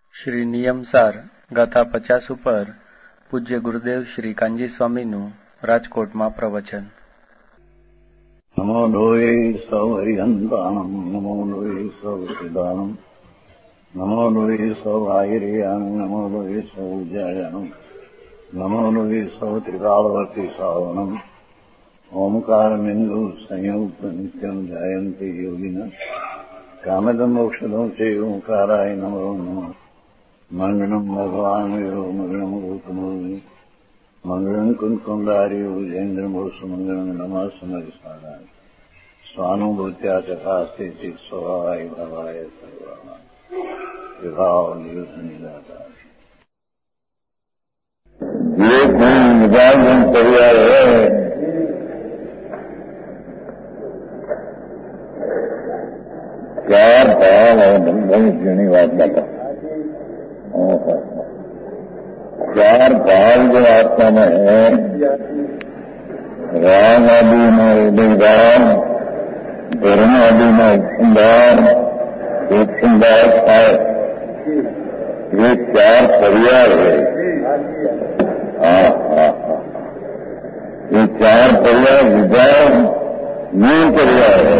શ્રી નિયમસાર ગાથા 50 ઉપર પૂજ્ય ગુરુદેવ શ્રી કાંજી સ્વામીનું રાજકોટમાં પ્રવચન. નમો લોહે સૌ હરિહંતાણમ, નમો લોહે સૌ સિદાનમ, નમો લોહે સૌ આયર્યાન, નમો લોહે સૌ જયાનમ, નમો લોહે સૌ ત્રિકાળવતી સાવનમ. ઓમકાર બિંદુ સંયુક્ત નિત્યમ જાયંતિ યોગિના કામદમ મોક્ષદમ છે ઓંકારાય નમો નમઃ. મંગળમ ભગવાન વીરો મંગળમ ગૌતમોની મંગળમ કુંકુંડાર્યો જૈન્દ્રમોષ મંગળમ નમઃ સમરસારાય સ્વાનુભૂત્યા ચકાસ્તે ચિત સ્વભાવાય ભવાય સર્વાય વિભાવ નિયુત નિરાકાર. જે કોઈ નિભાવન કર્યા હે चार भाव और बंधन श्रेणी बात करता. चार भाव जो आत्मा में है, राम आदि में उदयदार, धर्म आदि में उपसंदार है. ये चार पर्याय है. ये चार पर्याय विचार मूल पर्याय है.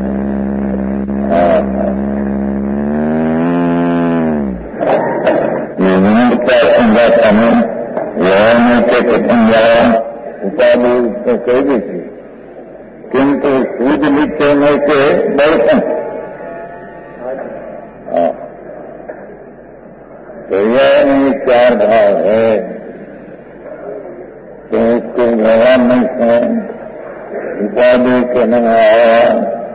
समय वह के प्रथम उपाधि उसको कह दी थी, किंतु सूद लिखे में के दर्शन पर्याय में चार भाव है. तो उसको भगवान नहीं है उपाधि के न आया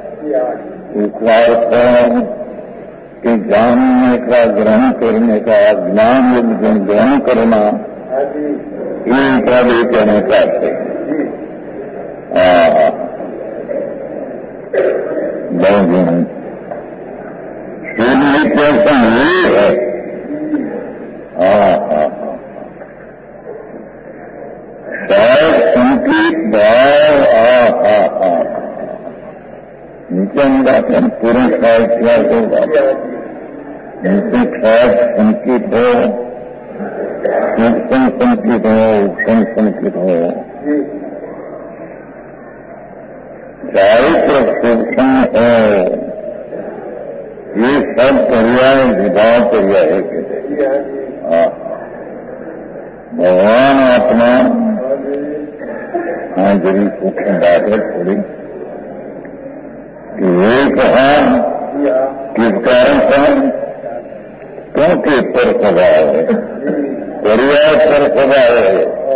कि जानने का, ग्रहण करने का, ज्ञान ग्रहण करना, ये उपाधि कहने का है. बहुगुण सूर्य दर्शन ये है. शायद संकेत भाव निचंदा पुरुष का इतिहास होगा. जिनसे ख्याल संकित हो, सूक्ष्म संकित हो, उपम संकित हो, चारित्र सूक्ष्म हो, ये सब पर्याय विभाव पर्याय कहते हैं. भगवान आत्मा हाँ जरी सूक्ष्म बात है थोड़ी. ये कहा किस कारण से, क्योंकि पर स्वभाव है, पर्याय पर स्वभाव है.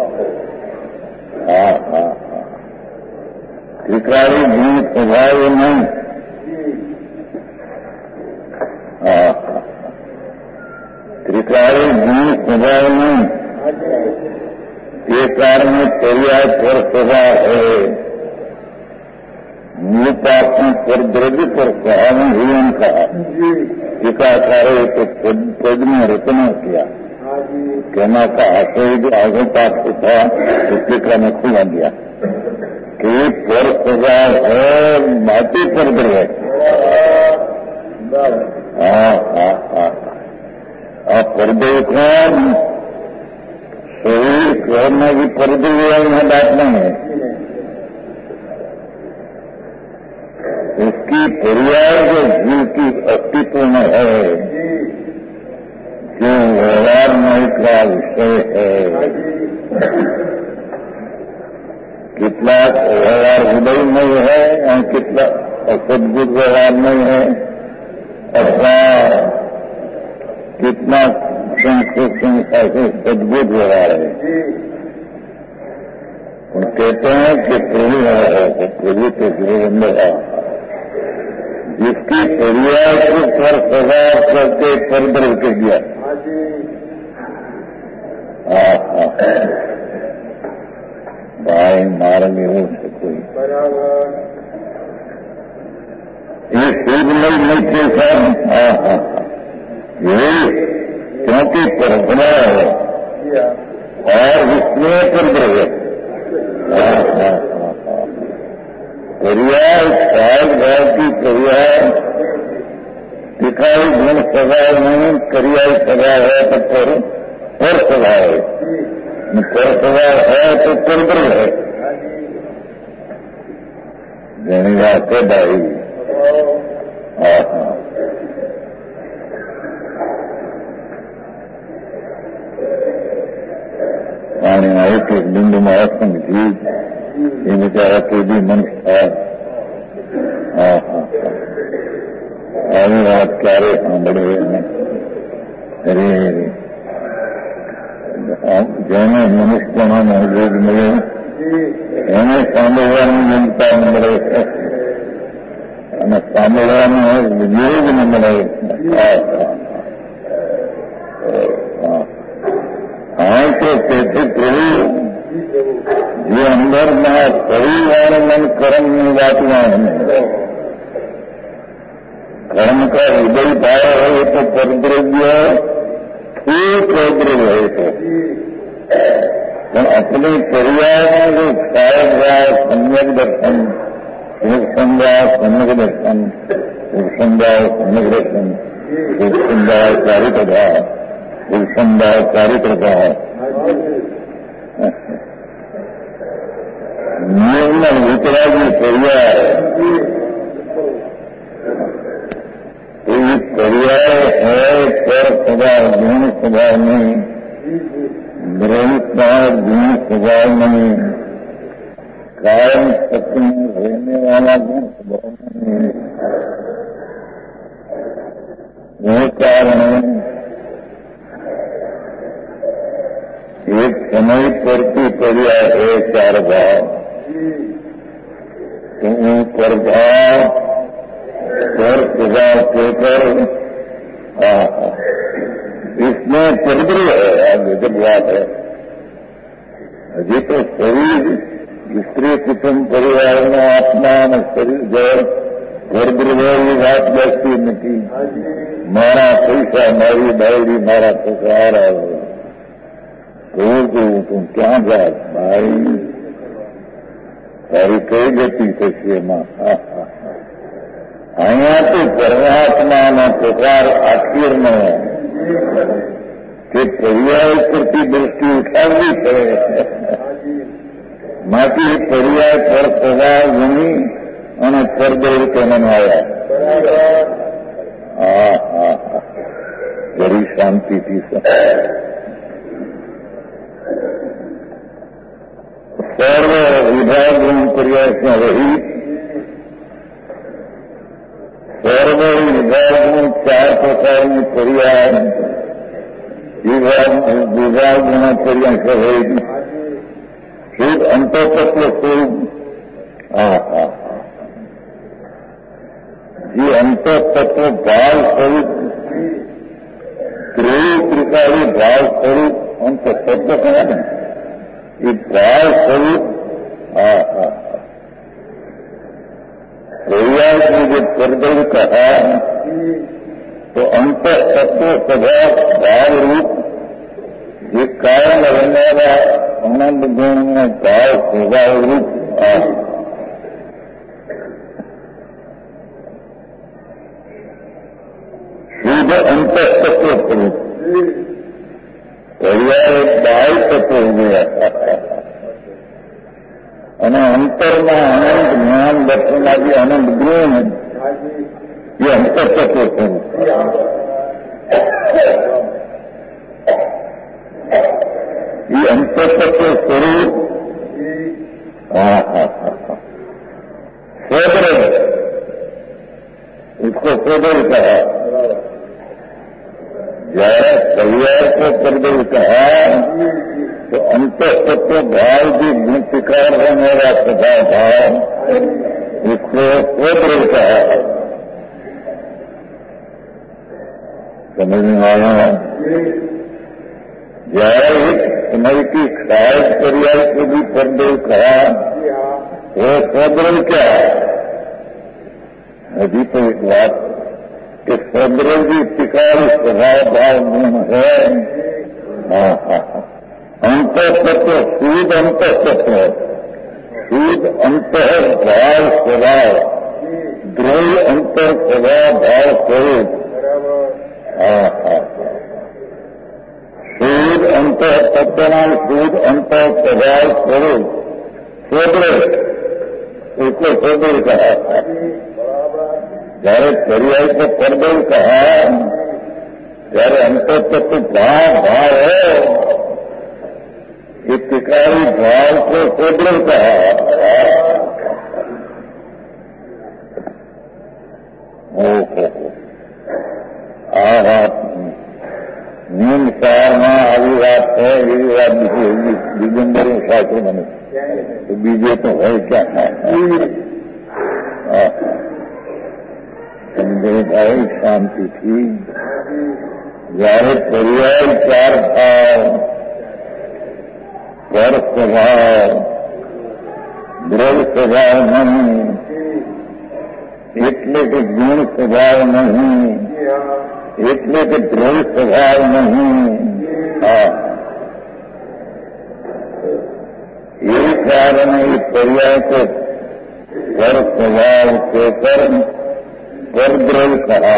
त्रिकाली जीव स्वभाव नहीं. त्रिकाली जीव स्वभाव नहीं. ये कारण पर्याय पर स्वभाव है. मूलपात्म पर द्रव्य पर स्वभाव ही उनका टीकाकारों तो पद में रचना किया. कहना का आशय जो आगे पाठ था तो टीका में खुला दिया कि पर स्वभाव है माटी पर द्रव्य. पर्दे कौन शरीर करने की पर्दे में बात नहीं है. उसकी पर्याय जो जीव की अस्तित्व में है, जो व्यवहार में का विषय है, कितना व्यवहार उदय में है और कितना असद्भुत व्यवहार में है, अथवा कितना सूक्ष्म ऐसे सद्भुत व्यवहार है. और कहते हैं कि प्रभु है, प्रभु तो गुरुबंद है जिसकी पर्याय को पर स्वभाव करके परदर कर दिया. भाई मारेंगे हो कोई ये सूद नहीं थे सब. ये क्योंकि परंपरा है और इसमें परदर है. पर्याय चार भाव की पर्याय त्रिकाल गुण स्वभाव नहीं, क्रियाई स्वभाव है तो पर स्वभाव है, पर स्वभाव है तो परद्रव है। घणी बात है भाई। पानी आए कि बिंदु महासंग जी ये बेचारा के भी मनुष्य था। આવી વાત ક્યારે સાંભળીએ અરે જેને મનુષ્યપણાનો યોગ મળે એને સાંભળવાની જનતા મળે અને સાંભળવાનો યોગ ન મળે। હા તો તેથી પ્રભુ જે અંદરના પરિવાર મન કર્મની વાત જાણે कर्म का हृदय भाव है तो परद्रव्य ठीक परद्रव्य है तो अपने पर्याय में जो सायक भाव सम्यक दर्शन सुख संभाव सम्यक दर्शन सुख संभाव सम्यक दर्शन सुख संभाव चारित्र भाव सुख संभाव चारित्र भाव निर्मल वितरागी पर्याय तो ये पर्याय है पर स्वभाव गुण स्वभाव नहीं, ब्रह्मता गुण स्वभाव नहीं, कायम सत्य में रहने वाला गुण स्वभाव नहीं। वो कारण एक समय प्रति पर्याय है चार भाव, तो ऊपर भाव पर स्वभाव केकर इसमें परद्रव है। जब बात है अभी तो शरीर स्त्री कुटुंब परिवार में आत्मा में शरीर जड़ परद्रव ये बात बैठती नहीं। मारा पैसा मारी बायरी मारा पुकारा तो तुम क्या जात भाई तारी कई गति थी मां અહીંયા તો પરમાત્માનો પ્રકાર આખીરનો કે પર્યાય પરથી દ્રષ્ટિ ઉઠાવવી પડે માટે પર્યાય પર સ્વભાવ ગણી અને પરદ્રવ્ય કેમન આવ્યા ઘણી શાંતિથી સર્વ વિભાગ પર્યાયમાં રહી सर्व विभाग में चार प्रकार में पर्याय विभाग में पर्याय रहेगी। शुद्ध अंतःतत्व स्वरूप ये अंतःतत्व भाव स्वरूप त्रय त्रिकाली भाव स्वरूप अंतःतत्व है ना, ये भाव स्वरूप पर्याय में जब परद्रव्य कहा तो अंतःतत्व स्वभाव भाव रूप ये कायम रहने वाला आनंद गुण में भाव स्वभाव रूप शुद्ध अंतःतत्व स्वरूप पर्याय बाह्य तत्व हो गया અને અંતરમાં આનંદ જ્ઞાન દર્શન આદિ આનંદ ગુણ એ અંતઃતત્વ સ્વરૂપ ये अंतःतत्व स्वरूप स्वद्रव इसको स्वद्रव कहा। जय पर्याय को परद्रव कहा तो अंतःतत्व भाव भी गुणतिकार रहने वाला स्वभाव भाव इसको स्वद्रव कहा। समझ में आया? जय समय की सहायक पर्याय को भी परद्रव कहा वो स्वद्रव क्या है? अभी तो एक बात कि स्वद्रव भी तिकार स्वभाव भाव गुण है। अंतःतत्व शुद्ध अंतःतत्व शुद्ध अंतः भाव स्वभाव द्रोह अंतर स्वभाव भाव स्वरूप શુદ્ધ અંત તત્વના શુદ્ધ અંત સ્વભાવ સ્વરૂપ શોધે उसको सोदल कहा। जયારે पर्याय को परदल कहा ત્યારે अंतर तत्व भाव है ये त्रिकारी भाव को सोदल कहा। आ बात नीम सार में આવી વાત है એવી વાત બીજી દિગંબરો શાસ્ત્ર મને तो बीजे तो है क्या समझे भाई शांति थी जયારે पर्याय चार भाव पर स्वभाव द्रव स्वभाव नहीं એટલે કે ગુણ સ્વભાવ નહીં એટલે કે દ્રવ સ્વભાવ નહીં यही कारण है इस पर्याय को पर स्वभाव के पर द्रव कहा।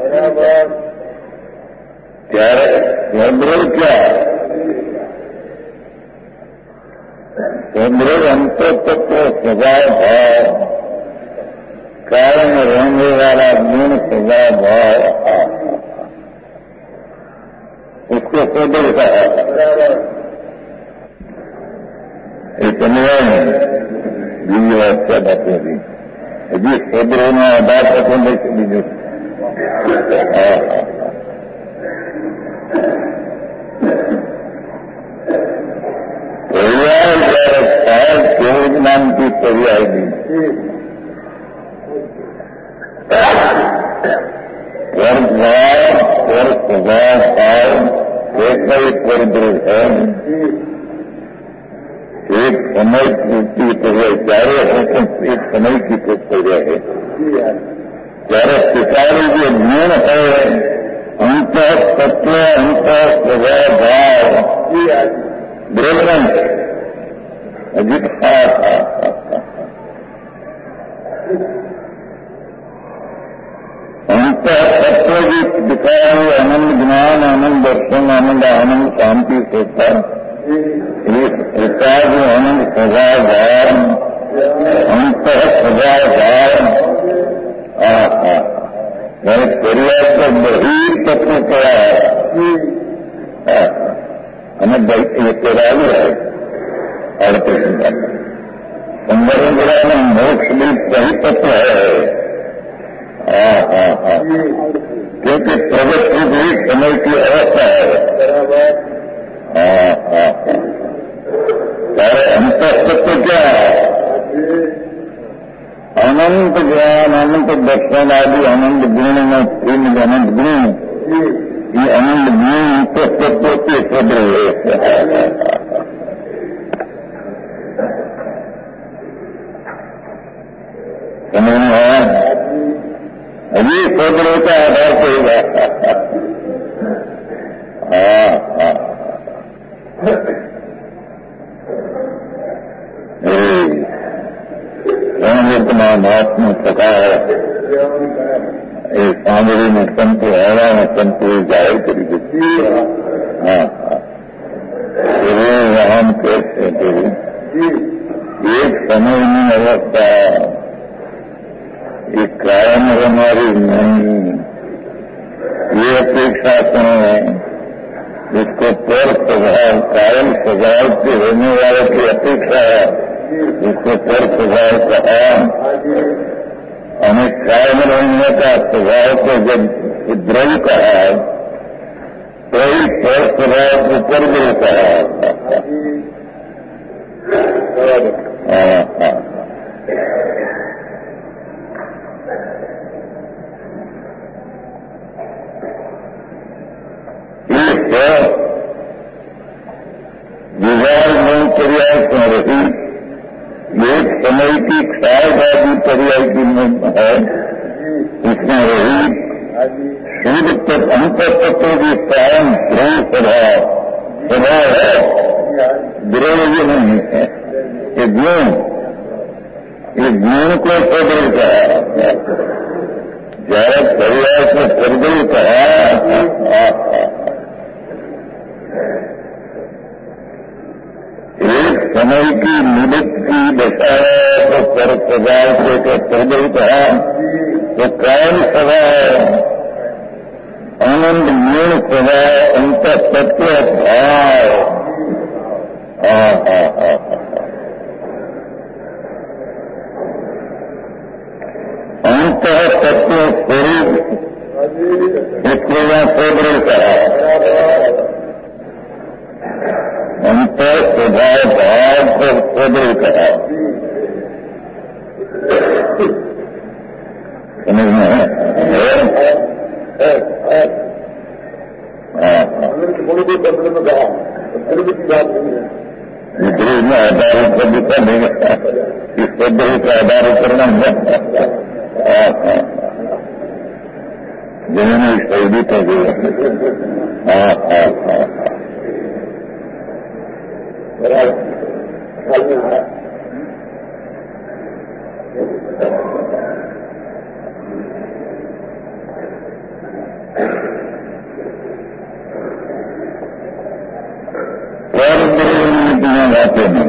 द्रव क्या द्रव अंत तत्व स्वभाव भाव कारण रहने वाला गुण स्वभाव भाव उसको सोदल कहा। समझाए बीजी बात क्या बातें थी अभी सोदरों में आधार पसंद है बीजों पर्याय जયારે થાય કેવળ નામથી पर्याय दी पर भाव पर स्वभाव भाव एक परद्रव है एक समय की पर्याय चारे हुक्म एक समय की पर्याय है जયારે स्वीकारी जो गुण है अंत तत्व अंत स्वभाव भाव ब्रह्म अजित अंत तत्व की दिखाया हुआ आनंद ज्ञान आनंद दर्शन आनंद आनंद शांति सोता प्रसाद आनंद स्वभाव भाव अंत स्वभाव भाव पर्याय को बहिर तत्व कहा हमें तेरालू है और संवर्गरा में मोक्ष भी सही तत्व है। क्योंकि प्रगति भी समय की अवस्था है। ત્યારે અંતઃતત્વ क्या है अनंत ज्ञान अनंत दर्शन आदि अनंत गुण में तीन अनंत गुण ये अनंत गुण अंतःतत्व के सदृ है। समझ में आया अभी सदृ का आधार होगा। महात्मा सका है सांवरी में संत हवा में संत जाहिर करी देती हम कहते थे एक समय में अवस्था एक कायम हमारी नहीं ये अपेक्षा करें जिसको पर स्वभाव कायम स्वभाव से होने वाले की अपेक्षा जिसको पर स्वभाव कहा हमें कायम रहने का स्वभाव को जब द्रव कहा तो ही पर स्वभाव को पर द्रव कहा। विवाह में पर्याय रही एक समय की क्षयवादी पर्याय की है इसमें रही शुद्ध अंत तत्व की कायम ध्रुव स्वभाव है द्रव नहीं है ये गुण को सदृढ़ कहा जયારે पर्याय को सदृढ़ कहा स्वभाव अंत तत्व भाव। अंत तत्व स्वरूप इसको यहाँ सोदृढ़ कहा। अंत स्वभाव भाव को सोदृढ़ कहा। समझ में है? विद्रोह में आधार पर भी करने का इस पद्धति का आधार करना जिन्होंने शहीदी कर दिया। गाते हैं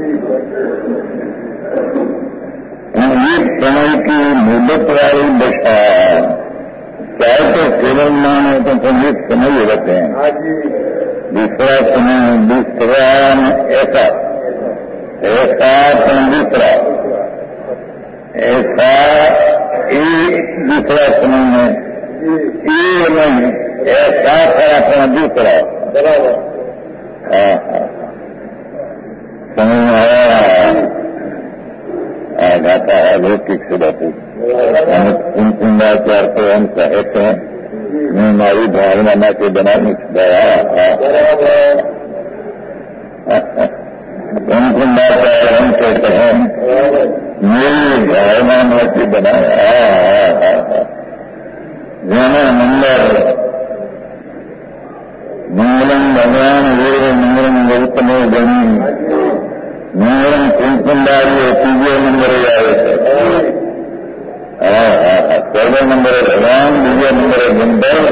एक समय की मुद्दत वाली दशा, चाहे तो केवल मान है तो संगीत समय ही रहते हैं। दूसरा समय दूसरा ऐसा दूसरा ऐसा एक दूसरा समय में ये नहीं ऐसा अपना दूसरा बराबर। समझ में आया जाता है लौकिक से बातें। हम कुंडाचार को हम कहते हैं मैं हमारी भावना के बना नहीं कुंडाचार हम कहते हैं मेरी भावना के बनाया जन नंबर मंगलम भगवान वीर मंगलम गौतमो गणी मंगलम कुंकुंडारी तीजे नंबर आए पहले नंबर भगवान दूसरे नंबर गंधर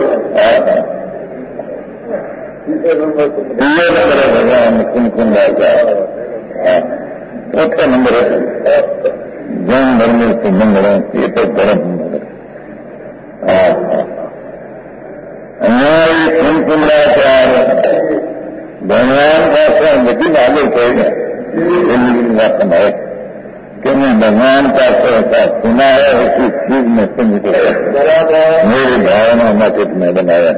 तीजे नंबर भगवान कुंकुंडाचा चौथा नंबर जैन धर्म से मंगल ये तो धर्म हमारी कुंकुंडाचार भगवान का लेकिन आगे कहेगा है कि मैं भगवान का ऐसा सुना है उसी चीज में समझ मेरी भावना मचित में बनाया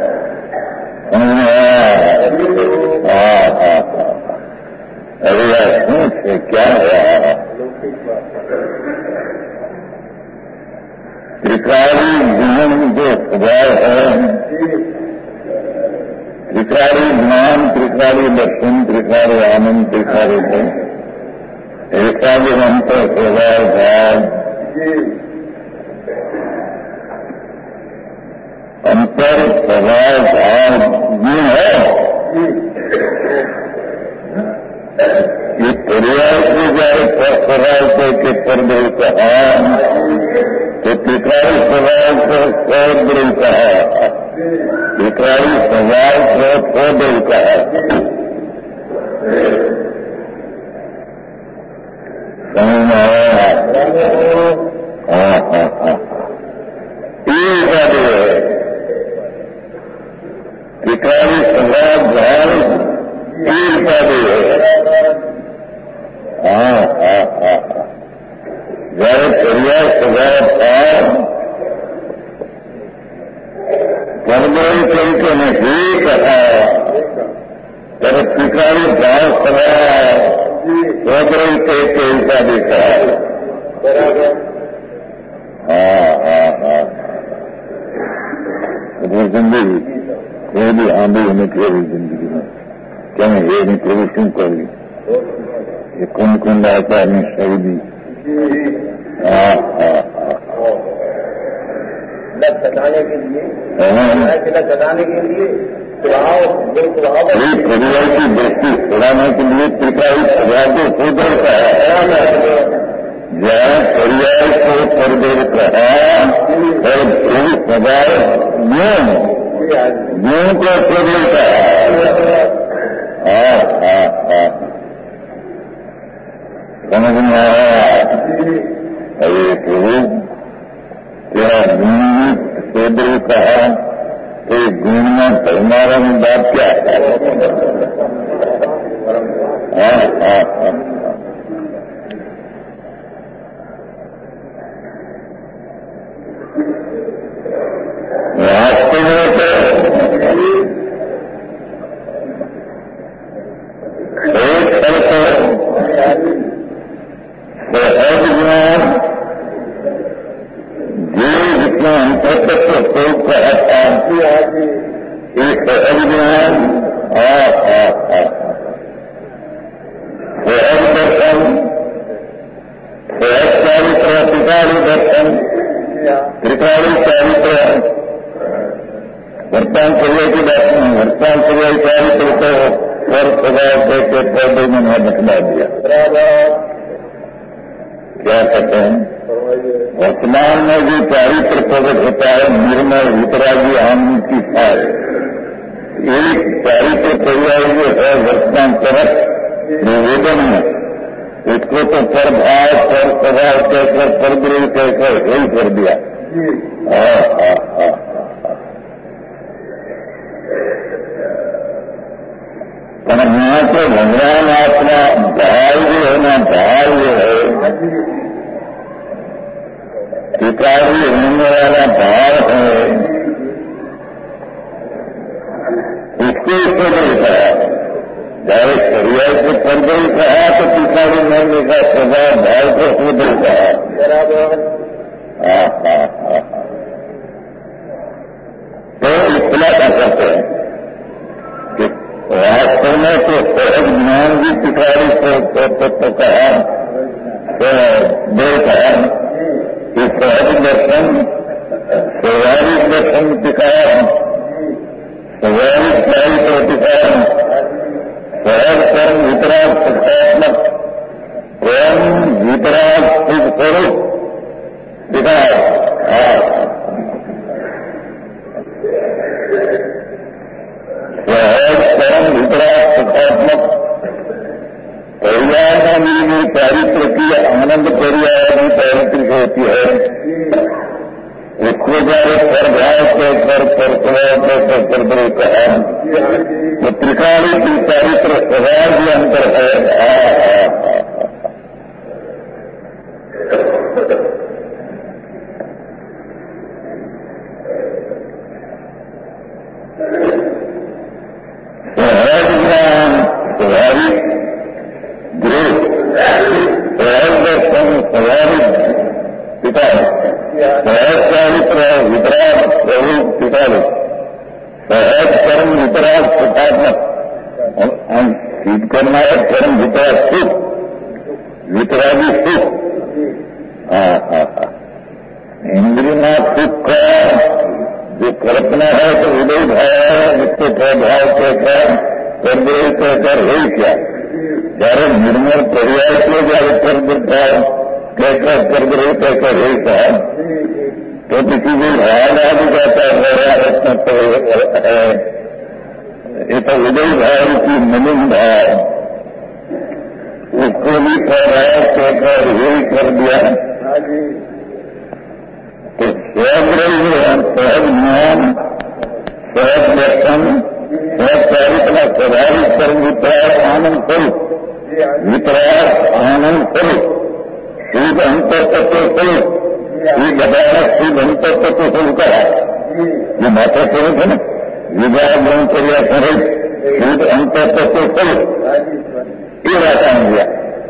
अरे यार से क्या है त्रिकाली जीवन जो स्वभाव है, त्रिकाली ज्ञान, त्रिकाली दर्शन, त्रिकाली आनंद, त्रिकाली धन, एकाली अंतर स्वभाव भाव, अंतर स्वभाव भाव ये है। ये पर्याय से जाए स्वभाव के पर्दे कहा तो त्रिकाली स्वभाव को सौद्र कहा, त्रिकाली स्वभाव को सौद्र कहा। समझ में आया? त्रिकाली स्वभाव भाव तीर का भी है। जब पर्याय स्वभाव था कर्मों चलते ने ही कहा तब त्रिकाली भाव स्वभाव सोदरी के का भी कहा। जिंदगी कोई भी आंधी होने की जिंदगी में क्या मैं ये नहीं कोई क्यों करी ये कुंड कुंड आता है शहीदी बताने के लिए बताने के लिए परिवार की दृष्टि सुधारने के लिए त्रिकाली स्वभाव को सोदर कहा, जहाँ परिवार को परदेर कहा और पूरी स्वभाव गुण को सोदर कहा। समझ में आया? अरे प्रभु तेरा गुण सोदर कहा तो गुण में बात क्या है? वास्तव में तो एक तरह सहज ज्ञान जो जितना अंतर्तत्व स्वरूप का शांति आदि एक सहज ज्ञान सहज दर्शन, सहज चारित्र, त्रिकाली दर्शन, त्रिकाली चारित्र, वर्तमान क्रिया की बात नहीं, वर्तमान क्रिया चारित्र को स्वर स्वभाव के पौधे में बतला दिया। क्या कहते हैं? वर्तमान में जो चारित्र प्रकट होता है, निर्मल वितरागी आनंद की सार, एक चारित्र क्रिया जो है वर्तमान तरफ निवेदन में, इसको तो परभाव, पर स्वभाव कहकर, परद्रोह कहकर यही कर दिया। पर यहाँ तो भगवान अपना भाव जो है ना, भाव जो है स्वीकारी होने वाला भाव है, इसको इसको नहीं कहा। चाहे शरीर से परदल कहा तो स्वीकारी नहीं का स्वभाव भाव को खुद कहा। तो इतना कर सकते हैं कि वास्तव में तो सहज ज्ञान भी स्वीकारी को कहा, दो कहा कि सहज दर्शन, स्वाभाविक दर्शन स्वीकार, स्वाभाविक चारित्र स्वीकार, सहज कर्म वितराग सुखात्मक, स्वयं वितराग सुख स्वरूप स्वीकार। सहज कर्म वितराग सुखात्मक परिवार चारित्र की आनंद परिवार की चारित्र होती है, उसको जाए परभाव के पर स्वभाव के परद्रोह कहा, तो त्रिकाली की चारित्र स्वभाव भी अंतर है। सहज ज्ञान, स्वाभाविक गृह, सहज दर्शन, स्वाभाविक पिता, सहज चारित्र वितराग स्वरूप पिता, सहज कर्म वितराग सुखात्मक, सिद्ध करना है कर्म वितराग सुख, वितरागी सुख। इंद्रिया सुख का जो कल्पना है तो उदय भाव है, जिसको प्रभाव कहकर, परद्रोह कहकर है क्या? जયારે निर्मल पर्याय को जયારે परद्रोह कहकर, परद्रोह कहकर है क्या? तो किसी को भाव आ भी जाता है, ये तो उदय भाव की मलिन भाव, उसको भी प्रभाव कहकर यही कर दिया। तो सहज ज्ञान, सहज दर्शन, सहज चारित्र, स्वाभाविक कर्म वितराग आनंद स्वरूप, वितराग आनंद स्वरूप, शुद्ध अंतर्तत्व स्वरूप, ये बताया शुद्ध अंतर्तत्व स्वरूप का ये माता स्वरूप है ना, विवाह ग्रहण क्रिया स्वरूप, शुद्ध अंतर्तत्व स्वरूप, ये बात आ गया।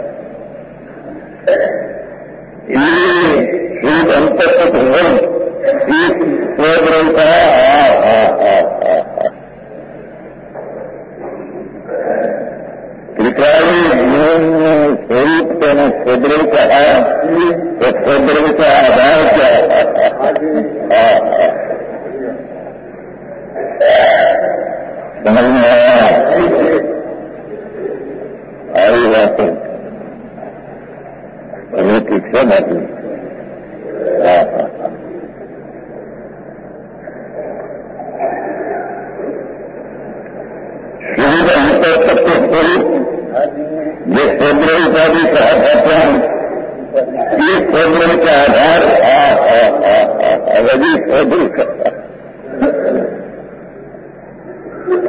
ये शुद्ध अंतर्तत्व स्वरूप एक स्वग्रह का त्रिकाली स्वरूप का स्वद्रव कहा, तो स्वद्रव का आधार क्या है? समझ में आया? आई बात अभी ठीक से बात नहीं। शुद्ध अंतर्तत्व स्वरूप ये स्वद्रव का भी कहा जाता है, ये स्वद्रव का आधार अवधि स्वद्रव का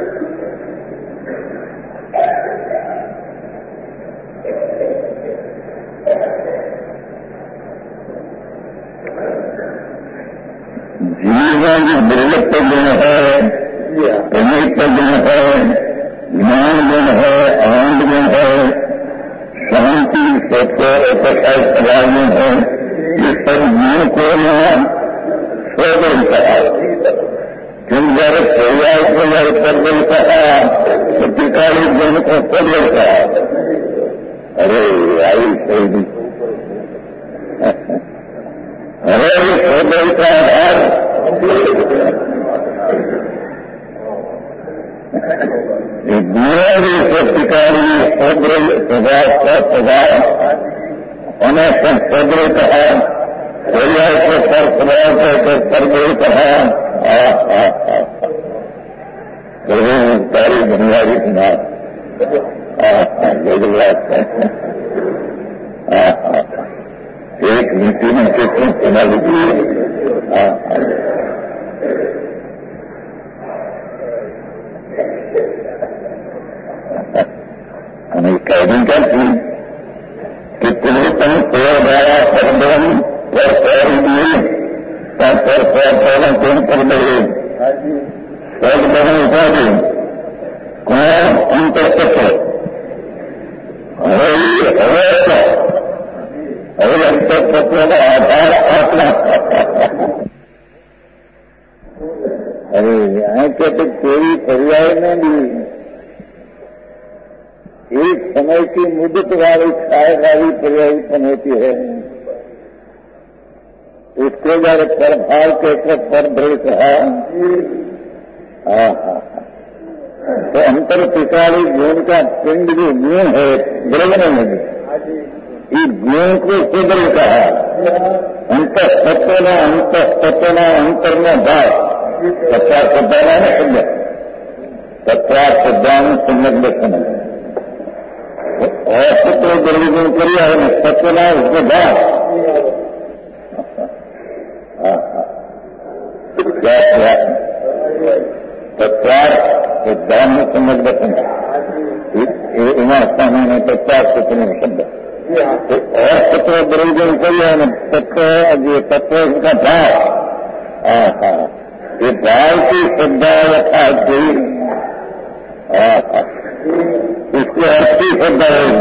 जो निर्लिप्त गुण है, प्रनिप्त गुण है, ज्ञान गुण है, आनंद गुण है, शांति सत्य प्रकाश सदा गुण है, ये सब गुण को न स्वगुण कहा। क्योंकि जब पर्याय को जब परगुण कहा तो पिताली गुण को स्वगुण कहा। अरे आई सही, अरे स्वगुण का आधार गुण पिताली स्वगुण स्वभाव का स्वभाव उन्हें स्वगुण कहा, पर्याय को पर स्वभाव को परगुण कहा। सारी बुनियादी सुना गुजरात एक नीति में कितनी सुना लीजिए। हमें कहनी क्या थी कि तुम्हें तुम पेड़ द्वारा परम पर पैर दिए कौन कर दे सब बने उठा दे कौन अंतर तत्व अंतर तत्व का आधार आत्मा। अरे यहाँ के तो कोई पर्याय में भी एक समय की मुद्दत वाली छाए वाली पर्यायपन होती है, उसको जब परभाव कहकर परभ्रय कहा। तो अंतर पिकारी गुण का पिंड जो गुण है द्रव्य में इस गुण को सुदृढ़ कहा। अंत सत्वना अंतर में भाव सत्ता शब्दाना न शब्द सत्ता शब्दान सम्यक दर्शन और सत्व द्रव्य गुण करिया है सत्वना उसके भाव क्या तत्वार सिद्धांत में समझ बचन स्थान में तत्वार सत्य शब्द और तत्व द्रव्य करिए तत्व का भाव ये भाव की श्रद्धा रखा इसकी अर्थ की श्रद्धा होगी,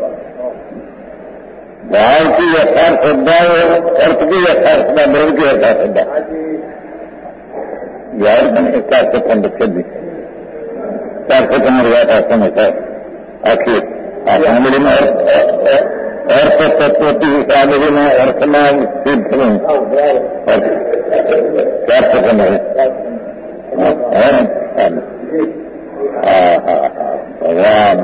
भाव की यथार्थ श्रद्धा हो, अर्थ की यथार्थ श्रद्धा, द्रव्य की यथार्थ श्रद्धा। यार मैंने 4 सेकंड रखे दी, 4 सेकंड था समय था आखिर आंगली में अर्थ तत्व की आंगली में अर्थ में सिद्ध करूं 4 सेकंड है भगवान।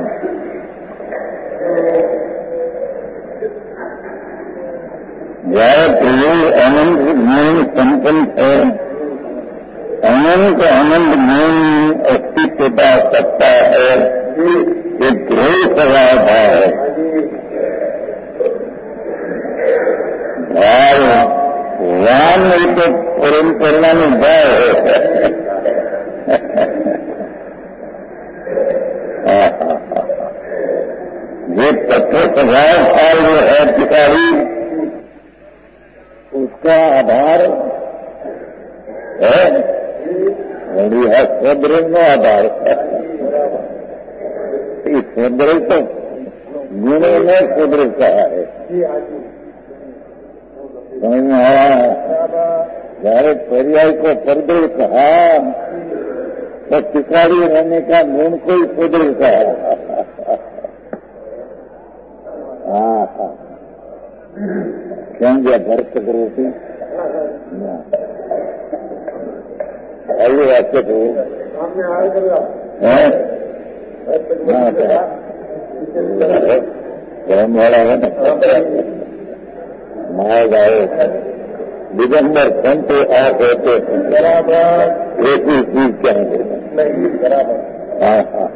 जय प्रयोग अनंत ज्ञान संपन्न है, अनंत आनंद ज्ञान अस्तित्व का सत्ता है, ये ध्रुव स्वभाव है। भाव वान नहीं तो परंपरा में भाव है। ये तत्व स्वभाव काल जो है पितारी उसका आधार है स्वद्रव्य में आधार। इस स्वद्रव्य तो गुणों में स्वद्रव्य कहा है। समझ में आया? जયારે पर्याय को परद्रव्य कहा तो पिकारी रहने का गुण को ही स्वद्रव्य कहा। क्यों गया भरत चक्रवर्ती आइए वाक्य तो धर्म वाला है ना माया गाये दिगंबर संत आप होते एक ही चीज क्या है। हाँ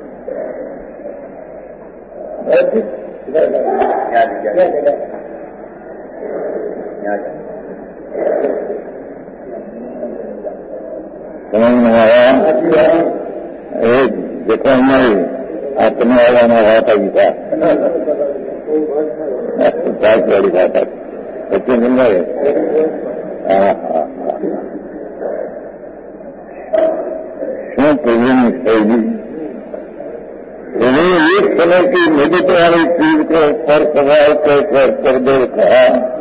समझ में आया? एक देखो नहीं अपने वाला में रहा था गीता बहुत बड़ी बात है, बच्चे मिल रहे। प्रवीण शैली उन्हें एक समय की मिलित वाली चीज को पर सवाल कहकर कर दे कहा,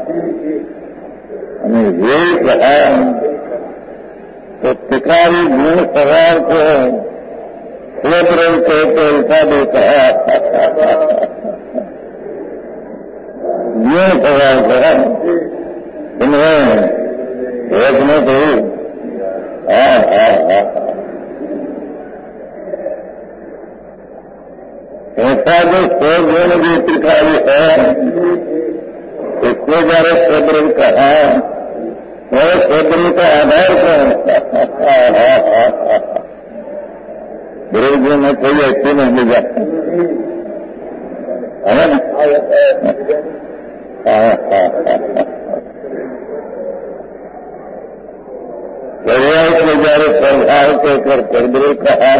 ये कहा तो टिकारी गुण सवाल को स्वद्रव कहकर उठा दे कहा, ये सवाल कहा तुम्हें भेजने दो। ऐसा जो स्वगुण की त्रिकाली है उसको जरा स्वद्रव कहा, वह स्वद्रव का आधार कौन? गुरु जी में कोई ऐसी नहीं मिला है ना। पर्याय के जरा प्रभाव कहकर स्वद्रव कहा,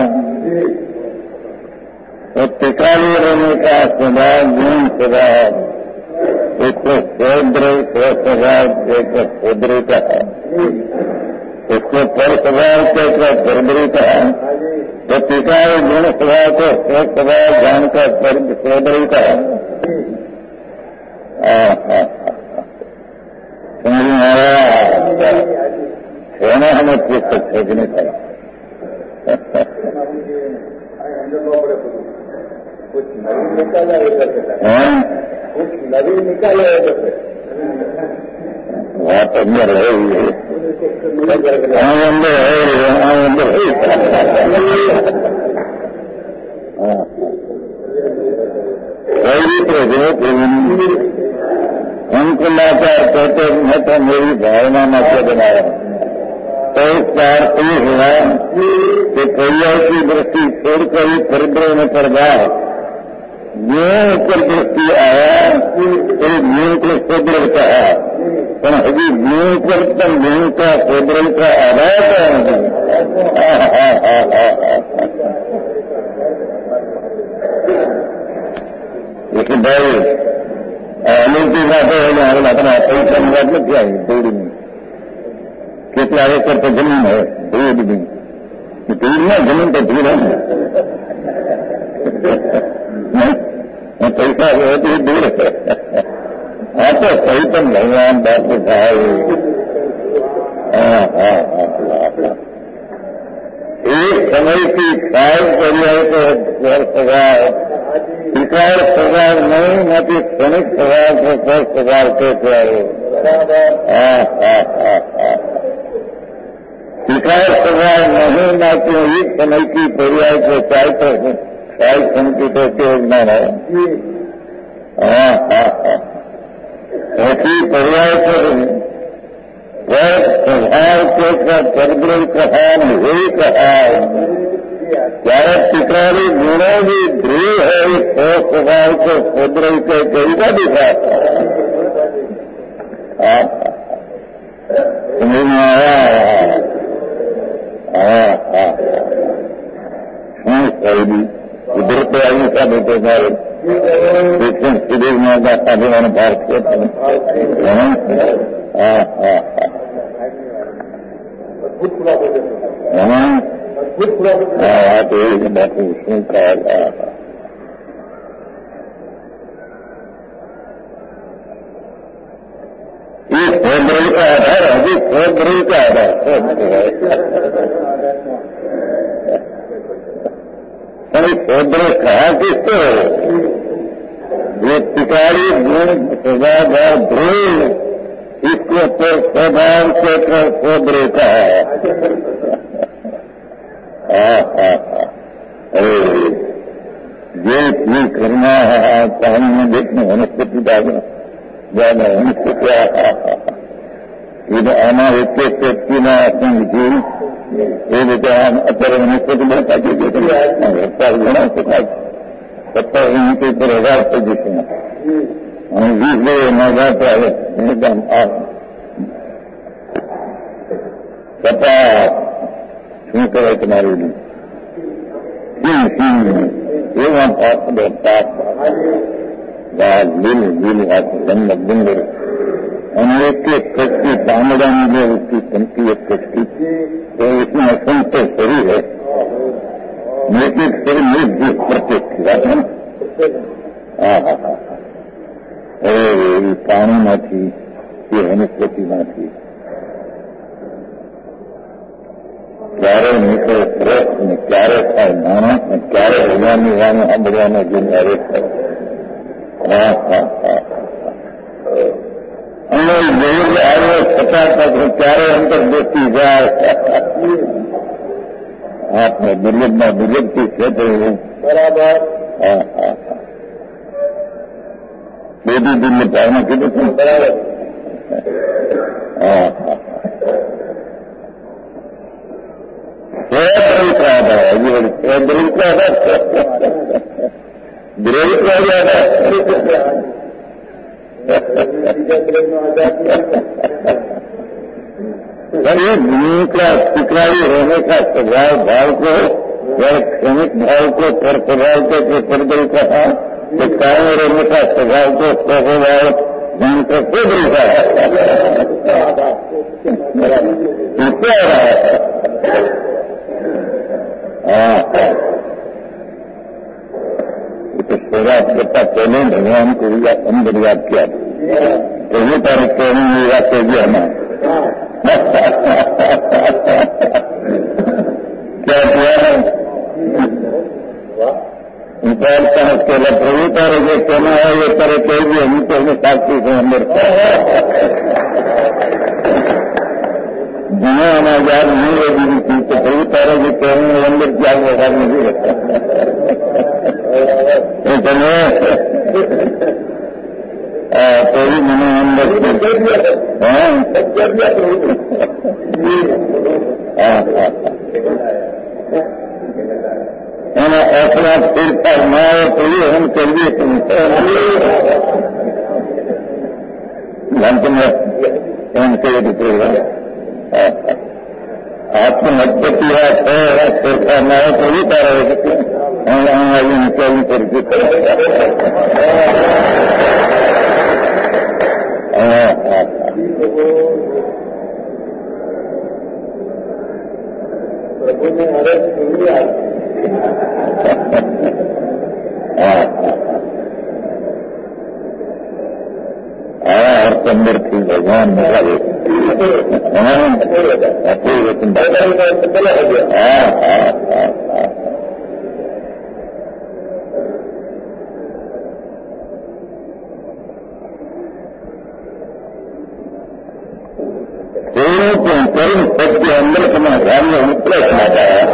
तो टिकाली रहने का स्वभाव गुण स्वभाव उसको स्वद्रव स्वस्वभाव कहकर स्वद्रव कहा, उसको पर स्वभाव कहकर स्वद्रव कहा, तो टिकाली गुण स्वभाव को स्वस्वभाव जानकर स्वद्रव कहा। समझ में आया? सोना हमें पूछ सकते कि नहीं था? कुछ नवीन निकाला है, कुछ नवीन निकाला है। बात अंदर है, अंदर है, अंदर है। हमको लाचार कहते मैं तो मेरी भावना न से बनाया, तो इसका अर्थ ये हुआ कि पर्याय की दृष्टि छोड़कर ही परिद्रव में पड़ता ज्ञों पर दृष्टि आया तो ज्ञों को स्वद्रव कहा, पर अभी ज्ञों पर ज्ञों का स्वद्रव का आधार है। लेकिन भाई अनेक की बातें है जहाँ अपना सही संवाद में क्या है, दूर में कितना एकड़ तो जमीन है, दूर में दूर में जमीन तो दूर है, पैसा बहुत ही दूर है। हाँ तो सही तो भगवान बात भाई। एक समय की साइड पर्याय को स्वभाव विकार स्वभाव नहीं, न कि क्षणिक स्वभाव को पर स्वभाव कहते हैं। विकार स्वभाव नहीं, न कि एक समय की पर्याय को चाहे तो साइड संकित योजना है। ऐसी पर्याय को स्वभाव के परद्रव कहा, यही कहा चाहे टिकारी गुणों भी ध्रुव है, इस स्वभाव को स्वद्रव के कईका दिखा। समझ में आया? शैली उधर तो आई सा बेटे सारे लेकिन सीधे माता अभिमान भारत के तो एक बात उसमें कहा ये स्वद्रव का आधार अभी स्वद्रव का आधार स्वद्रव कहा किसको ये टिकारी गुण स्वभाव ध्रुव इसको तो स्वभाव से स्वद्रव कहा। ये ठीक करना है पानी में देखना वनस्पति डालना ज्यादा वनस्पति आना एक व्यक्ति में संगीत ये बेटे हम अतर वनस्पति बहुत आगे देखा गुणा सुखा 70 के ऊपर 1000 पोजिशन हम 20 नौगा पे एकदम पता क्यों करे तुम्हारे लिए ये वहां पाप लील जन्म बिंदु अनेक के कष्टी तामड़ा मिले उसकी संति एक कष्टी तो इसमें असंत शरीर है ક્યારે નીકળે શ્રેષ્ઠ ને ક્યારે થાય માણસ ને ક્યારે ભગવાનની વાણી સાંભળવાનો જિમ્મેદારી થાય. અને જોયું આવ્યો છતાં ક્યારે અંતર બેસી જાય. આપને દુર્લભમાં દુર્લભથી છે તો એવું બરાબર. બેદી દુર્લભ ભાવમાં કીધું છે બરાબર. टिकराई रहने का स्वभाव भाव को या क्षणिक भाव को पर स्वभाव को परदल कहा तो कायम रहने का स्वभाव को स्वभाव ज्ञान का कोई दिल है. तो स्वभाव करता पहले भगवान को अंदर याद किया तो ये तारीख कहने याद कर दिया हमें क्या किया है केवल प्रभु तारे जो कहना है ये तरह कह दिए हम तो हमें साक्षी को अंदर जिन्हें हमें याद नहीं लगी थी तो प्रभु तारे जो कहने अंदर क्या व्यवहार नहीं रहता तो ही मैंने अंदर अपना सिर पर माए तो ही हम करिए तुमसे आत्महत्या है सिर पर माए तो ही तारा निकल करके प्रभु ने अरज दुनिया और अंदर थी भगवान मेरा करुण सत्य अंदर तुम्हारा ध्यान में उतरे समाता है.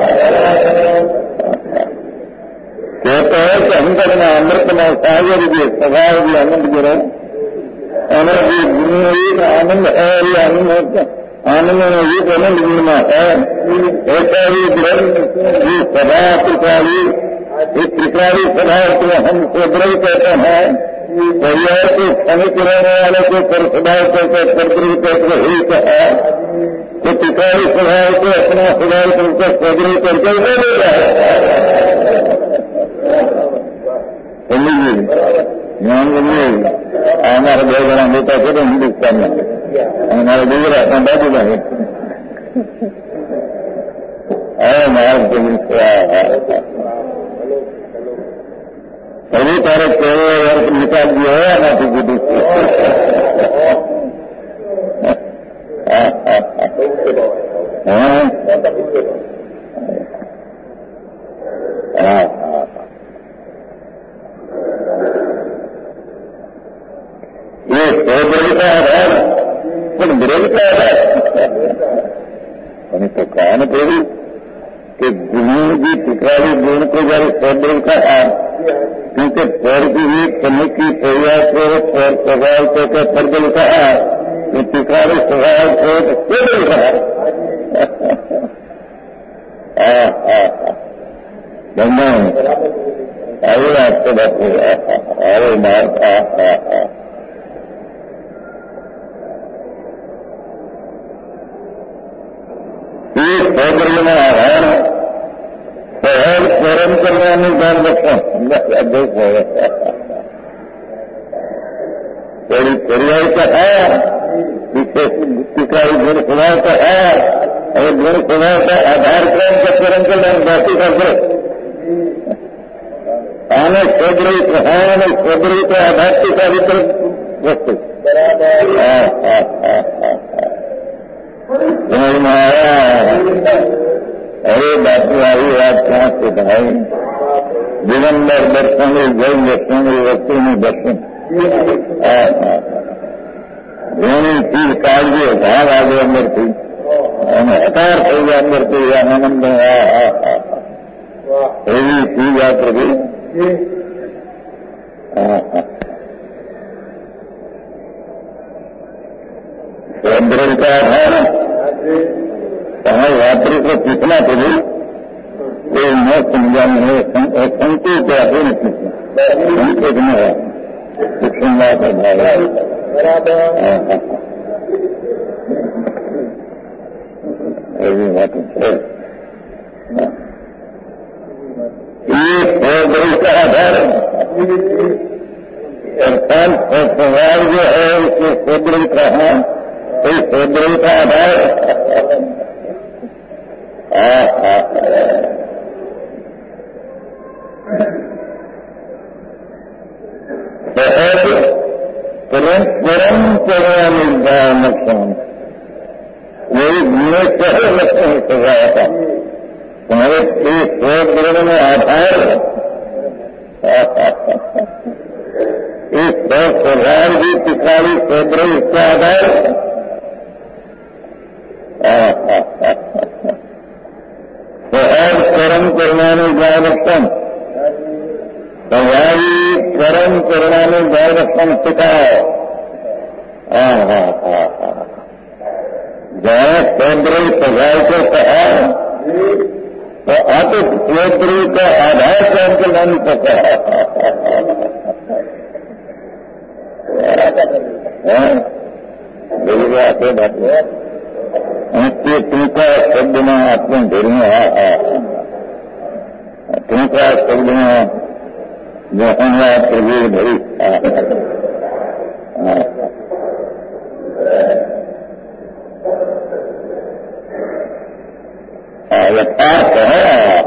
कहते हैं कि अंदर में अमृत में सागर भी स्वभाव भी आनंद गिरे और ये आनंद है ये आनंद में एक आनंद गुणमा है ऐसा ही ग्रंथ ये सभा त्रिकाली इस त्रिकाली स्वभाव को हम स्वद्रव कहते हैं. परिवार को क्षणिक रहने वाले को पर स्वभाव कहते परद्रव कहते ही कहा तो त्रिकाली स्वभाव को अपना स्वभाव करके स्वद्रव करके ले लेता है. ज्ञान हमारे 2 जણા મોટા છે તો હિન્દુસ્તાનમાં અમારા ગુજરાતમાં બાજુ લાગે હવે મારા હવે તારે કેવો અર્થ નિકાલ ગયો હોય આનાથી કીધું ये स्वद्रव का आधार पर द्रव का आधार मैंने तो कहा न प्रभु कि गुण की टिकराली गुण को जब स्वद्रव का क्योंकि पर की भी समय की प्रयास को पर स्वभाव को परद्रव का तो टिकराली स्वभाव को स्वद्रव का धन्यवाद आगे आपको बात अरे मार स्वद्रव में आधार सहज स्वरण करने ध्यान रखना थोड़ी पर्याय का है टिकाई गुण स्वभाव का है और गुण स्वभाव का आधार क्रम का स्वरण करना बाकी का आने स्वद्रव प्रधान और स्वद्रव का आधार के वितर वस्तु समझ में आया अरे बापू आई बात कहाँ से भाई, दिगंबर दर्शन जय दर्शन वस्तु में दर्शन घणी चीज काढ़ी भाव आगे अंदर थी हकार થઈ ગયા अंदर थी आनंद एवी चीज आ प्रभु सौंदर्य का है कहाँ यात्री को कितना प्रभु कोई न समझाने संकेत संकेत में है सुखा का भाव ऐसी बात है। ये सौंदर्य का आधार सवाल जो है उसके सौंदर्य का है कोई सौंदर्य का आधार परम करना नुकसान वही जीने से लक्षण सजाया था तुम्हारे सौंदर्य में आधार इस स्वभाव भी पिछाड़ी सौंदर्य इसका आधार स्वभाव कर्म करने जागरक्षण स्वभावी कर्म करने जागरक्षण सिखाओ जहाँ सौंदर्य स्वभाव को कहा तो आप सौंदर्य का आधार कौन के मन पता आते बात टूका शब्द में आपने ढेरिया टूका शब्द में जो हमारा प्रभु भरी यथार्थ है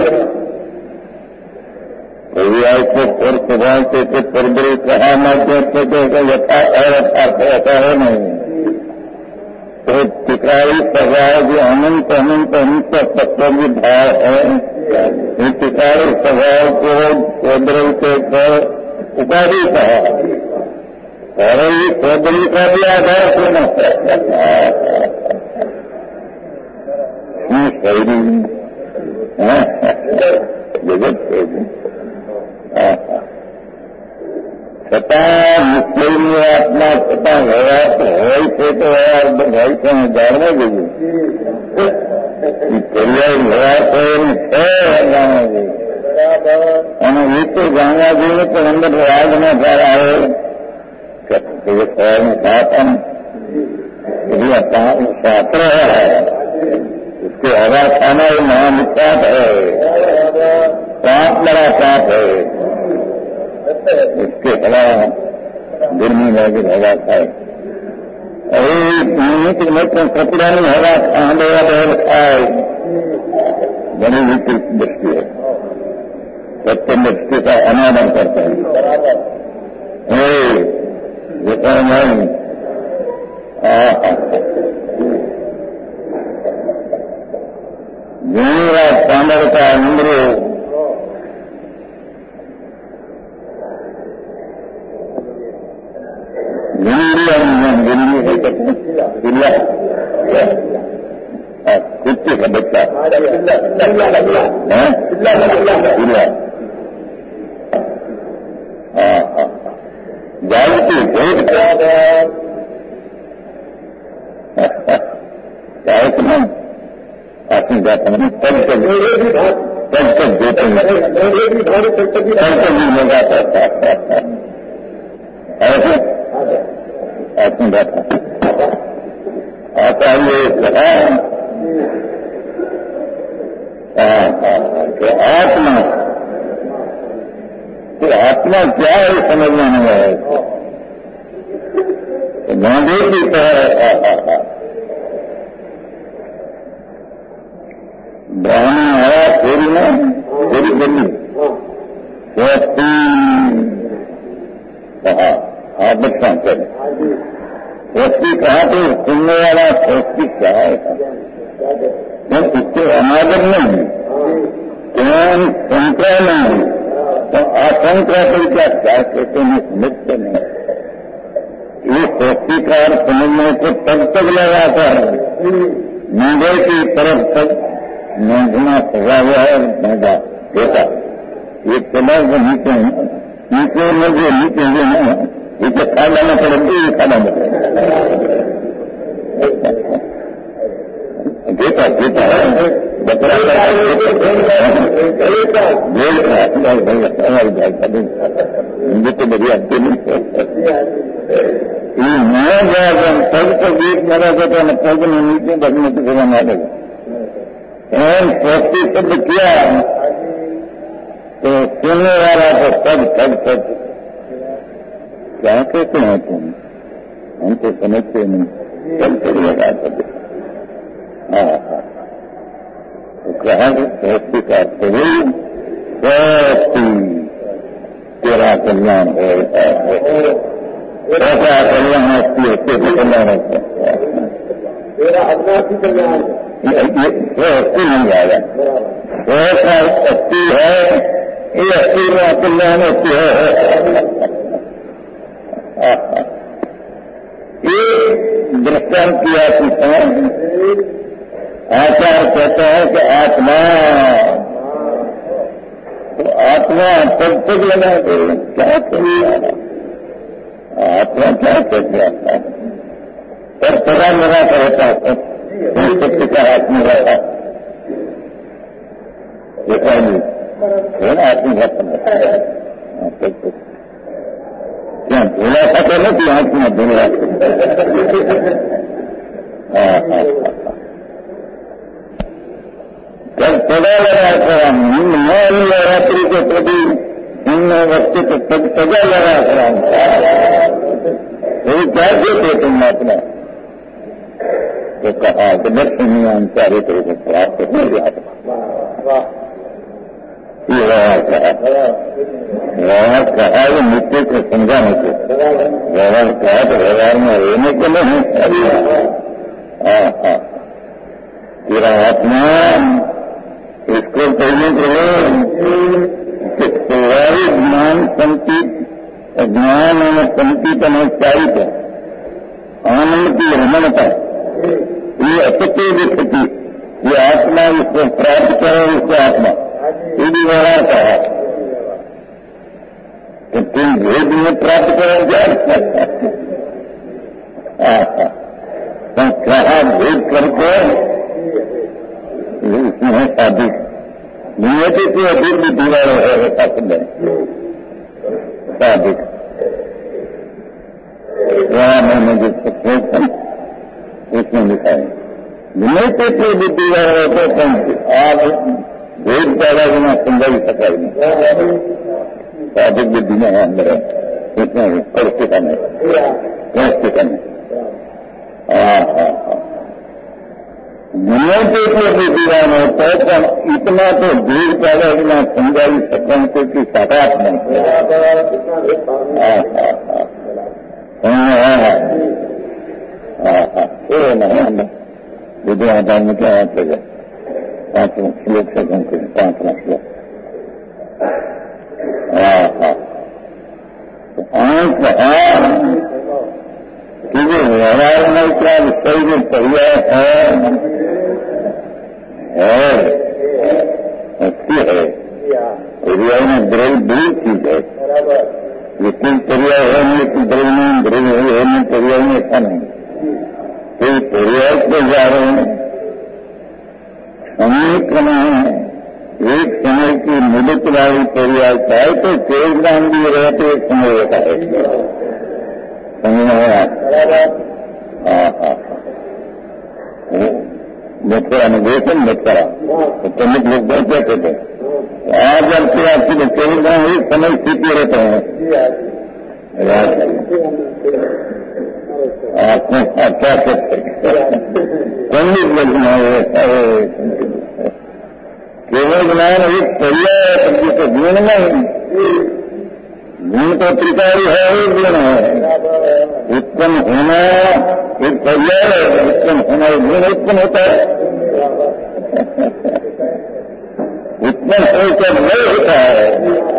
प्रभु आपको और स्वभाव से परबरी कहा माध्यम से यथार्थ ऐसा है नहीं तो टिकारी स्वभाव जो अनंत अनंत अनंत तत्व भी भाव है ये टिकारी स्वभाव को सौंदर्य के उपाधि कहा और ये सौंदर्य का भी आधार सुना शैली जगत छતાં મુશ્કેલી આત્મા છતાં વ્યવહાર તો હોય છે તો ભાઈ તમે જાણવા જોઈએ પર્યાય વ્યવહાર તો એમ છે જાણવા જોઈએ અને એ તો જાણવા જોઈએ તો અંદર રાજના દ્વારા આવે શાસન शास्त्र है उसके हवा खाना ही महानिपात है पाप बड़ा पाप है उसके हवा गर्मी लगे हवा खाए अरे निमित्त में कपड़ा में हवा खाने वाले खाए बड़ी विकृत दृष्टि है सत्य दृष्टि का अनादर करता है जैसा नहीं मेरा सामर का इंद्र दिल्ली है जिला कुत्ते का बच्चा जिला जागती भेद अपनी जाता है तब तक देते हैं लगा पड़ता ऐसे अपनी जाता आता ये आत्मा क्या है समझना नहीं है गांधी की तरह ब्राह्मण आया थोड़ी ना थोड़ी बनी स्वस्ति कहा आप बच्चा करें स्वस्ति कहा तो सुनने वाला स्वस्ति क्या है उसके अनादर नहीं, ज्ञान संकरा नहीं, तो आशंका पर क्या कहते हैं समझते नहीं। ये स्वस्तिकार समझने को तब तक लगाकर मंगल की तरफ तक मेघना सजा हुआ है, मेघा देखा ये चला वहीं पे नीचे मुझे नीचे इसे खाना न पड़ेगी, ये खाना न पड़ेगा देखा देखा मुझे तो बढ़िया आती नहीं मैं गया तब तो गीत मेरा कहता न तब में नीचे बढ़ने की जगह ना लगा स्वस्ति शब्द किया तो सुनने वाला तो सब क्या कहते हैं तुम, हम तो समझते नहीं, सब लगा सकते। हाँ तो कहा स्वस्ति का स्वरूप स्वस्ति तेरा कल्याण हो, ऐसा कल्याण अस्ती है, कल्याण होता तेरा अविनाशी कल्याण स्वस्ति नहीं आएगा, ऐसा अस्ती है, ये अस्ती में कल्याण अस्ती है। एक दृष्टांत किया आचार्य कहता है कि आत्मा, तो आत्मा तब तक लगा दे क्या करिए, आत्मा क्या करते आता और सदा लगा करता है शक्ति का हाथ में रहता देखा नहीं आत्मी भाषा क्या भोला था तो नहीं आंख में भोला। जब सदा लगा करा नवरात्रि के प्रति उनने वस्तु को सजा लगा करा तो क्या देते तुम अपना, तो कहा कि दर्शन चारित्र को प्राप्त हो गया। ये व्यवहार कहा ये नित्य को समझाने को, व्यवहार कहा तो व्यवहार में रहने को नहीं। तेरा आत्मा इसको कहने के लिए तुम्हारी ज्ञान संचित ज्ञान और संचित अनुच्चारित आनंद की रमणता, ये अतिथि स्थिति, ये आत्मा इसको प्राप्त करे, इसको आत्मा ये भी व्यवहार कहा तो तुम भेद में प्राप्त करोगे तो कहा भेद करके इसमें साधिक नियति से अधिक भी दीवार है साधिक मैंने जो सोच इसमें लिखा है नियति से भी दीवार होते आप भेद पैदा बिना समझा ही सका नहीं, साधिक बुद्धि में है अंदर इसमें परिस्थिति में नियंत्रित भी दीवान होता है तो इतना तो भेद पैदा बिना समझा ही सका क्योंकि साकात नहीं बुद्धि आधार में क्या बात है 5 श्लोक से घूमते 5 श्लोक क्योंकि व्यवहार में क्या विषय जो पर्याय है अच्छी है, पर्याय में द्रव्य बड़ी चीज है, लेकिन पर्याय है नहीं कि द्रव्य नहीं, द्रव्य है नहीं पर्याय में ऐसा नहीं, तो पर्याय को जा रहे हैं समय एक समय की मुदत वाली पर्याय चाहे तो 23 दान भी रहते एक समय होता है समझ बच्चा अनुदेशन बच्चा तो प्रमुख लोग बहुत जाते थे, आज आपके आपके बच्चे एक समय स्थिति रहते हैं आपने क्या सकते पंडित लगना केवल ज्ञान एक पर्याय है, तो गुण नहीं, गुण तो त्रिकारी है, एक गुण है, उत्पन्न होना एक पर्याय है, उत्पन्न होना एक गुण उत्पन्न होता है, उत्पन्न होकर नहीं होता है।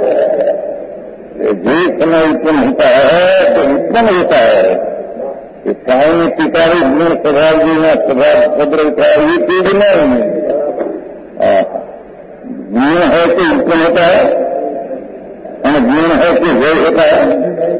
जो समय उत्पन्न होता है तो उत्पन्न होता है। साई पितारी गुण स्वभाव जीना स्वभाव भद्र होता है, ये चीज नहीं। गुण है तो उत्पन्न होता है, गुण है तो वे होता है।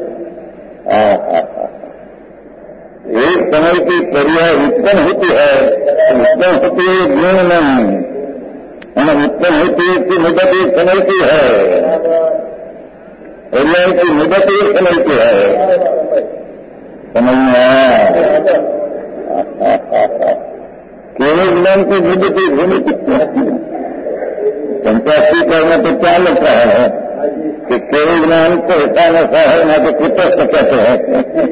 एक समय की पर्याय उत्पन्न होती है, उत्पन्न होती है गुण नहीं, उत्पन्न होती है कि मुद्दत एक समय की है, पर्याय की मुद्दत एक समय की है। समझ में आया? केवल ज्ञान की मुद्दत एक होने की संचासी करना तो क्या लगता है कि केवल ज्ञान को हिसाब ऐसा है ना तो कुछ कहते हैं।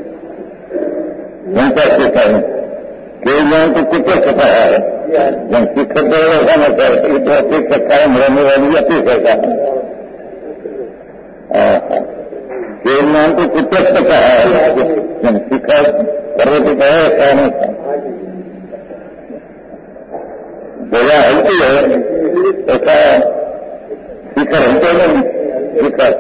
संचासी करना केवल ज्ञान को कुछ पता है, जब शिक्षक को ऐसा न कहे तो अपेक्षा कायम रहने वाली अपेक्षा केवल ज्ञान को कुछ पता है, जब शिक्षक सर्वोच्च है ऐसा नहीं था। दया होती है ऐसा शिखर होते नहीं, शिखर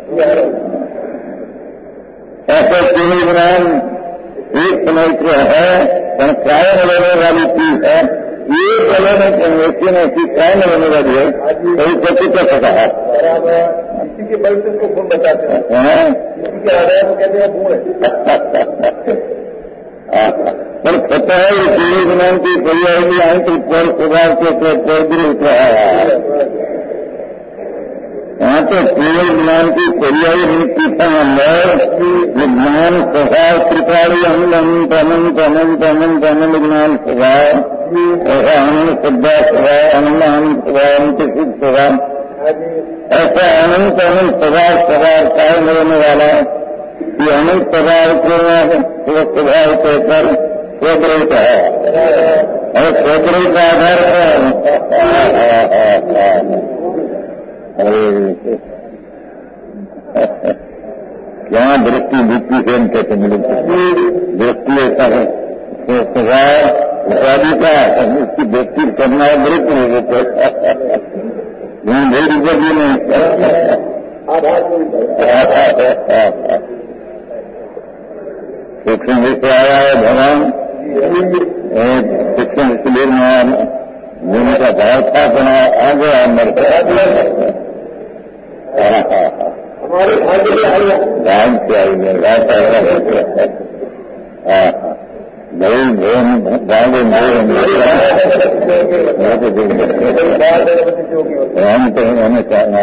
ऐसा केवल ज्ञान एक समय को है, कायम रहने वाली चीज है। ये व्यक्ति ने ऐसी कायम रहने वाली है, कहीं कैसे कर सका है। इसी के बल से उसको गुण बताते हैं, इसी के आधार को कहते हैं गुण। पर पता है ये केवल ज्ञान की पर्याय आए तो पर स्वभाव के प्रदृत है। यहाँ तो केवल ज्ञान की पर्याय निश्चित ज्ञान स्वभाव त्रिकाली अनंत अनंत अनंत अनंत अनंत ज्ञान स्वभाव ऐसा अनंत श्रद्धा स्वभाव अनंत स्वभाव अनंत सिद्ध स्वभाव ऐसा अनंत अनंत स्वभाव कायम रहने वाला ये अनंत स्वभाव को स्वभाव कहकर स्वद्रहित है और स्वद्रहित का आधार क्या दृष्टि बुद्धि से हम कहते मिले दृष्टि ऐसा है स्वभाव उपाधि का उसकी दृष्टि करना है दृष्टि हो जाता मेरी भी नहीं शिक्षण से आया है भगवान शिक्षण इसलिए मैं का भाव था बना आ गया मर हमारे भाग्य से आया राम से आई रात राम तो हमें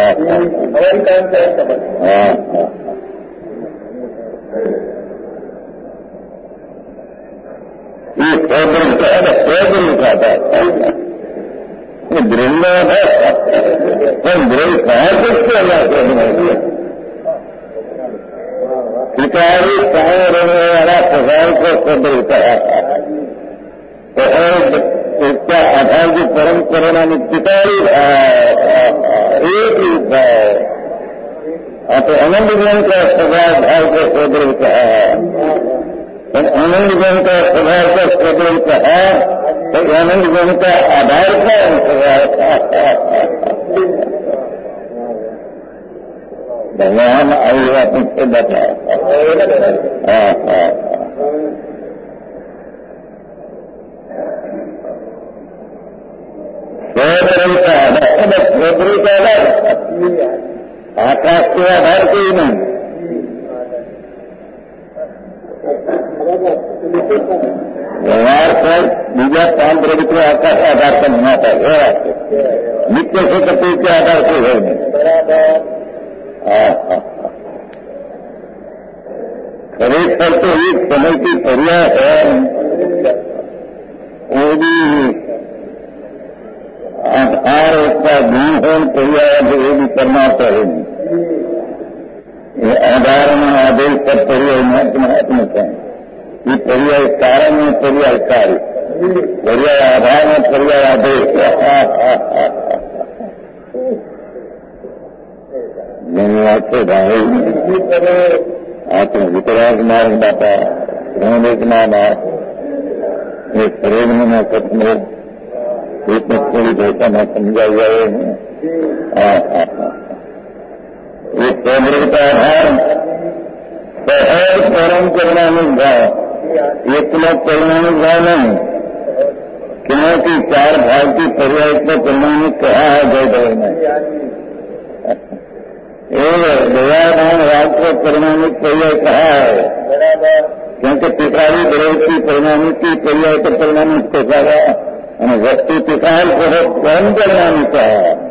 दृढ़ है पर दृढ़ कहाँ से अल्लाह पितारी कायम रहने वाला प्रभाव को सदृढ़ता है तो उसका आधार जो परम करुणा में पितारी एक ही भाव तो आनंद ज्ञान का स्वभाव भाव को सदृढ़ता है आनंद ज्ञान का स्वभाव का सदृढ़ता है तो आनंद ज्ञान का आधार का भगवान आयु अपने बता स्वदृढ़ का आधार आकाश के आधार कोई नहीं व्यवहार पर दूसरा काम द्रव्य के आकाश के आधार पर होना चाहिए नित्य से कपड़े के आधार से है नहीं खरीद तो एक समय की पर्याय है वो भी आधार उसका गुण पर्याय वो भी करना चाहिए आधार में आदेश पर पर्याय महत्व है ये पर्याय कारण में पर्याय कार्य पर्याय आधार में पर्याय आदेश से भाई आपने वितराग मार्ग बापा रोने माना एक शरीर में सत्म इसमें थोड़ी भाषा में समझा जाए ये केंद्र का आधार सहज परम परिणामिक भाव, ये पुनः परिणामिक भाव नहीं, क्योंकि चार भाव की पर्याय पर परिणामिक कहा है जय में। दयावान राग को परिणामिक पर्याय कहा है, क्योंकि पिकारी विरोध की परिणामिक की पर्याय पर परिणामिक को कहा અને વસ્તુ પિતાલ કહો સ્વયં પરિણામી કહો,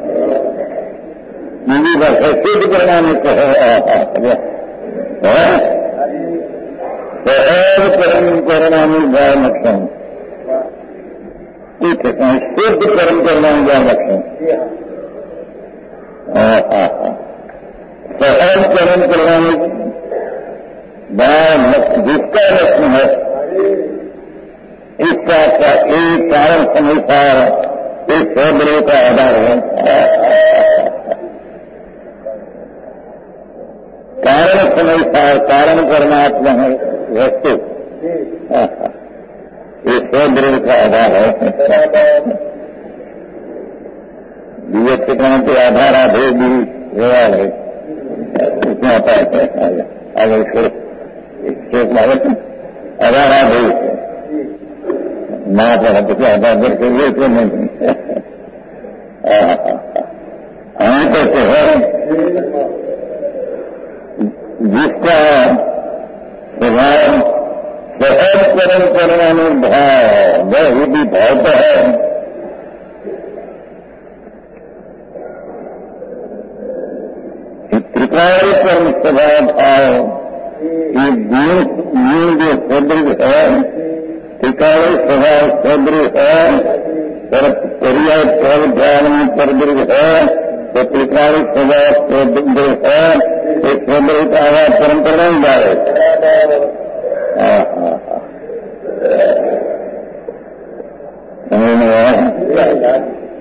બીજી ભાષા સિદ્ધ પરિણામી કહો, સહજ પરમ પરિણામી ભાવ લક્ષણ શુદ્ધ પરમ પરિણામી ભાવ લક્ષણ સહજ પરમ પરિણામી भाव जिसका लक्षण है इसका एक कारण समझता इस सौंदर्य का आधार है। कारण समझता कारण परमात्मा है वस्तु, इस सौंदर्य का आधार है। विवेक ठिकाने के आधार आधे भी व्यवहार है, इसमें आता है आगे एक बाबत आधार आधे ना पड़ा तो क्या आधार करके ये क्यों नहीं कहते हैं जिसका स्वभाव सहज परम परिणामी भाव, वह भी भाव तो है, त्रिकाल परम स्वभाव भाव, ये गुण जो सदृढ़ है, त्रिकाल स्वभाव सदृढ़ है, पर पर्याय फल ज्ञान में सदृढ़ है, तो त्रिकाल स्वभाव सदृढ़ है, तो सदृढ़ का आवाज परंपरा नहीं जा रहे। समझ में आया?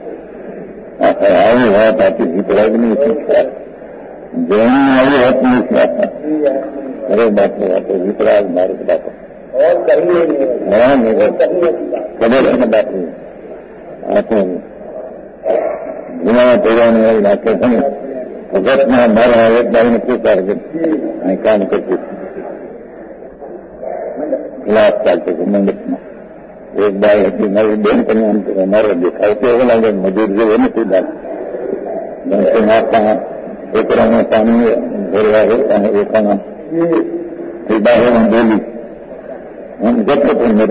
आई बात आती थी पढ़ाई नहीं सीखा, जैन आई है नहीं सीखा, अरे बात विपराग मार्ग बात और कहीं नहीं कदर है बात नहीं आते गुना पैदा नहीं आई नाते हैं भगत में हमारा एक बार में पूछा काम करते खिलाफ चालते थे मंदिर में। एक बार હતી મારી બેન પણ અમારે દેખાવતી એવું લાગે મજૂર જેવો નથી બાદ નાખતા છોકરાને પાણી ભરવા અને એકાના બાહેર બોલી જતો પણ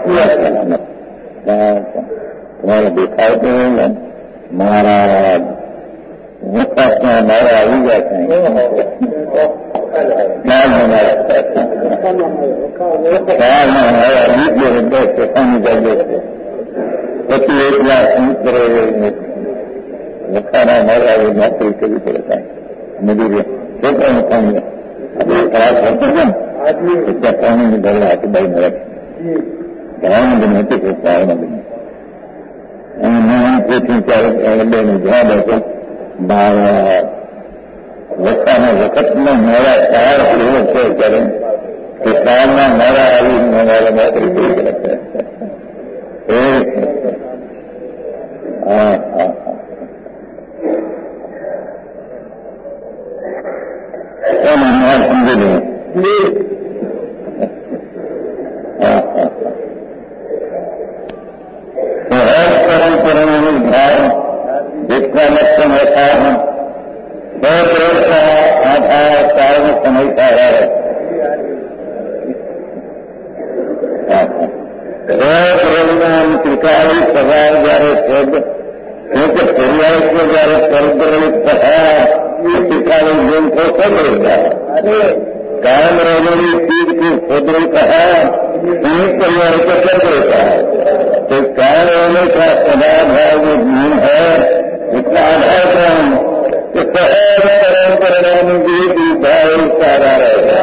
તમારે દેખાવતો મારા મોટા મારા આવી ગયા પછી એકલા સંસ્કર વખાના મારા નોકરી કરવી પડે કાંઈ મજૂરી છોકરાને પાણી આપણે ખરાબ કરતા ત્યાં પાણીની ભરવા હાથ બાઈ ને રાખી ભણવાનું બને હતું કે પાવના બને અને મેં પૂછ્યું ત્યારે બેનો જવાબ હતો મારા વખાના વખતમાં મારા કાર એવો છે કરે કે કારમાં મારા આવી મારા નોકરી કરી શકે સમજી લે परमाणु भाव जिसका लक्षण होता है स्वप्रेम का आधार कारण समझता है। स्वप्रेम त्रिकाली स्वभाव जયારે शब्द क्योंकि पर्याय को जયારે सर्वद्रवित है त्रिकाली गुण को सदृढ़ कायम रहने चीज को सदृढ़ है उन्हीं पर्याय को सदृढ़ है। तो कायम रहने का स्वभाव है वो गुण है, उसका आधार कौन तो सहज परम परिणामी भी भाव सारा रहेगा।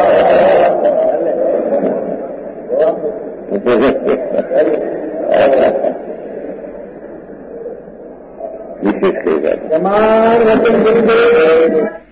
विशेष कहेगा